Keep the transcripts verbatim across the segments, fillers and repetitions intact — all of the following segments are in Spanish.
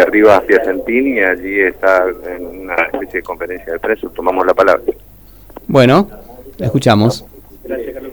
Rivas Piacentini, allí está en una especie de conferencia de prensa, tomamos la palabra. Bueno, la escuchamos. Gracias, Carlos.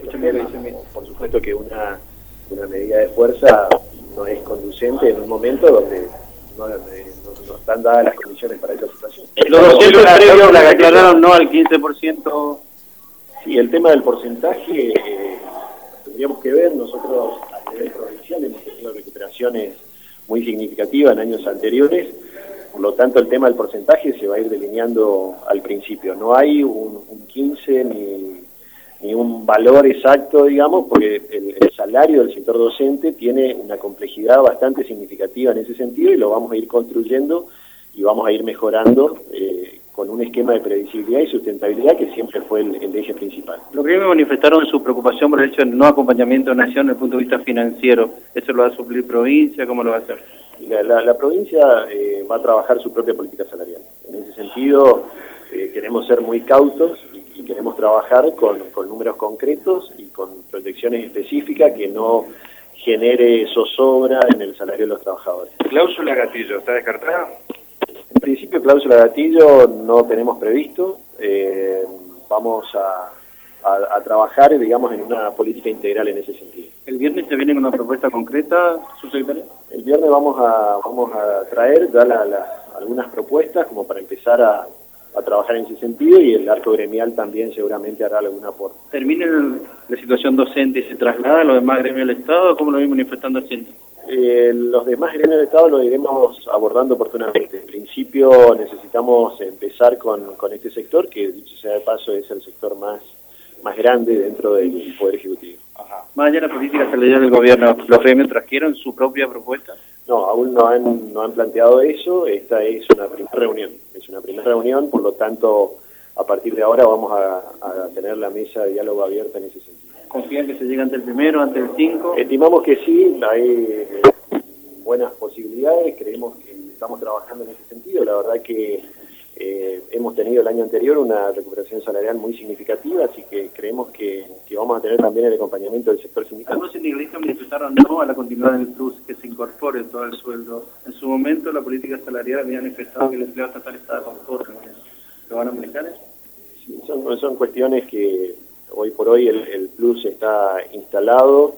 Por supuesto que una, una medida de fuerza no es conducente en un momento donde no, no, no están dadas las condiciones para esa situación. Los docentes previos la declararon no al quince por ciento. Sí, el tema del porcentaje eh, tendríamos que ver. Nosotros a nivel provincial hemos tenido recuperaciones muy significativas en años anteriores, por lo tanto el tema del porcentaje se va a ir delineando al principio. No hay un, un quince ni, ni un valor exacto, digamos, porque el, el salario del sector docente tiene una complejidad bastante significativa en ese sentido y lo vamos a ir construyendo y vamos a ir mejorando eh, con un esquema de previsibilidad y sustentabilidad que siempre fue el, el eje principal. Los gremios manifestaron su preocupación por el hecho del no acompañamiento de Nación desde el punto de vista financiero. ¿Eso lo va a suplir provincia? ¿Cómo lo va a hacer? La, la, la provincia eh, va a trabajar su propia política salarial. En ese sentido, eh, queremos ser muy cautos y, y queremos trabajar con, con números concretos y con proyecciones específicas que no genere zozobra en el salario de los trabajadores. ¿Cláusula gatillo está descartada? En principio, cláusula gatillo no tenemos previsto. Eh, vamos a, a, a trabajar, digamos, en una política integral en ese sentido. ¿El viernes se viene con una propuesta concreta, subsecretario? El viernes vamos a vamos a traer ya la, la, algunas propuestas como para empezar a, a trabajar en ese sentido y el arco gremial también seguramente hará algún aporte. ¿Termina la situación docente y se traslada a los demás gremios del Estado? ¿Cómo lo vimos manifestando haciendo? Eh, los demás gremios del Estado lo iremos abordando oportunamente. En principio necesitamos empezar con, con este sector, que dicho sea de paso es el sector más, más grande dentro del Poder Ejecutivo. Ajá. Más allá de la política salarial del gobierno, ¿los gremios trajeron su propia propuesta? No, aún no han, no han planteado eso. Esta es una primera reunión. Es una primera reunión, por lo tanto, a partir de ahora vamos a, a tener la mesa de diálogo abierta en ese sentido. ¿Confían que se llegue ante el primero, ante el cinco? Estimamos que sí, hay eh, buenas posibilidades, creemos que estamos trabajando en ese sentido. La verdad que eh, hemos tenido el año anterior una recuperación salarial muy significativa, así que creemos que, que vamos a tener también el acompañamiento del sector sindical. Algunos sindicalistas manifestaron no a la continuidad del plus, que se incorpore todo el sueldo. En su momento la política salarial había manifestado que el empleo estatal estaba conforme con eso. ¿Lo van a manejar? Sí, son, son cuestiones que hoy por hoy el, el plus está instalado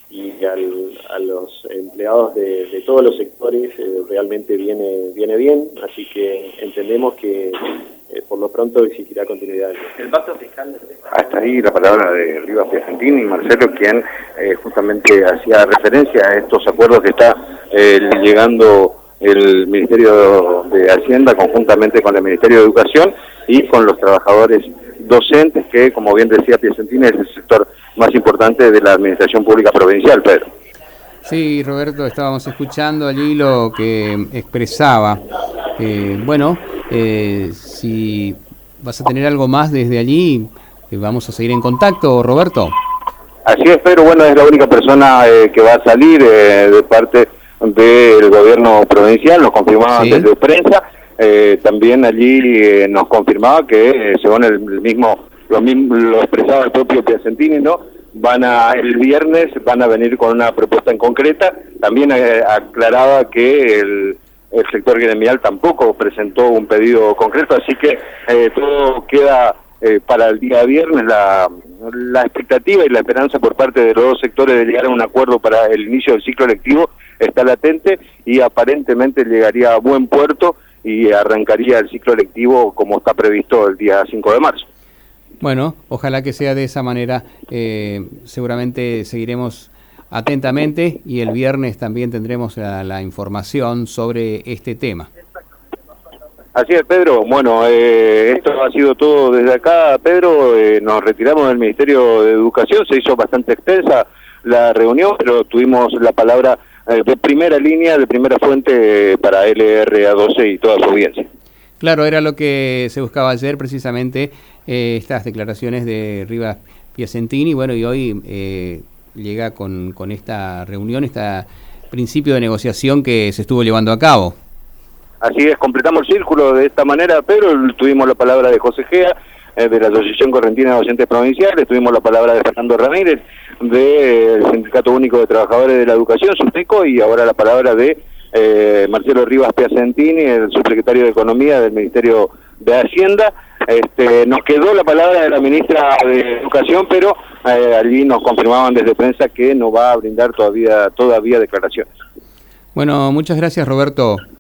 y al, a los empleados de, de todos los sectores eh, realmente viene viene bien, así que entendemos que eh, por lo pronto existirá continuidad. El pacto fiscal. Hasta ahí la palabra de Rivas Piacentini y Marcelo, quien eh, justamente hacía referencia a estos acuerdos que está eh, llegando el Ministerio de Hacienda conjuntamente con el Ministerio de Educación y con los trabajadores docentes, que, como bien decía Piacentini, es el sector más importante de la administración pública provincial, Pedro. Sí, Roberto, estábamos escuchando allí lo que expresaba. Eh, bueno, eh, si vas a tener algo más desde allí, eh, vamos a seguir en contacto, Roberto. Así es, Pedro. Bueno, es la única persona eh, que va a salir eh, de parte del gobierno provincial, nos confirmaba sí. antes de prensa. Eh, también allí eh, nos confirmaba que eh, según el mismo lo mismo lo expresaba el propio Piacentini, ¿no? Van a el viernes van a venir con una propuesta en concreta. También eh, aclaraba que el, el sector gremial tampoco presentó un pedido concreto, así que eh, todo queda eh, para el día viernes. La, la expectativa y la esperanza por parte de los dos sectores de llegar a un acuerdo para el inicio del ciclo lectivo está latente y aparentemente llegaría a buen puerto y arrancaría el ciclo lectivo como está previsto el día cinco de marzo. Bueno, ojalá que sea de esa manera. Eh, seguramente seguiremos atentamente y el viernes también tendremos la, la información sobre este tema. Así es, Pedro. Bueno, eh, esto ha sido todo desde acá, Pedro. Eh, nos retiramos del Ministerio de Educación. Se hizo bastante extensa la reunión, pero tuvimos la palabra eh, de primera línea, de primera fuente para L R A doce y toda su audiencia. Claro, era lo que se buscaba ayer, precisamente, eh, estas declaraciones de Rivas Piacentini. Bueno, y hoy eh, llega con, con esta reunión, este principio de negociación que se estuvo llevando a cabo. Así es, completamos el círculo de esta manera, pero tuvimos la palabra de José Gea, eh, de la Asociación Correntina de Docentes Provinciales, tuvimos la palabra de Fernando Ramírez, del eh, Sindicato Único de Trabajadores de la Educación, SUTECO, y ahora la palabra de eh, Marcelo Rivas Piacentini, el subsecretario de Economía del Ministerio de Hacienda. Este, nos quedó la palabra de la ministra de Educación, pero eh, allí nos confirmaban desde prensa que no va a brindar todavía, todavía declaraciones. Bueno, muchas gracias, Roberto.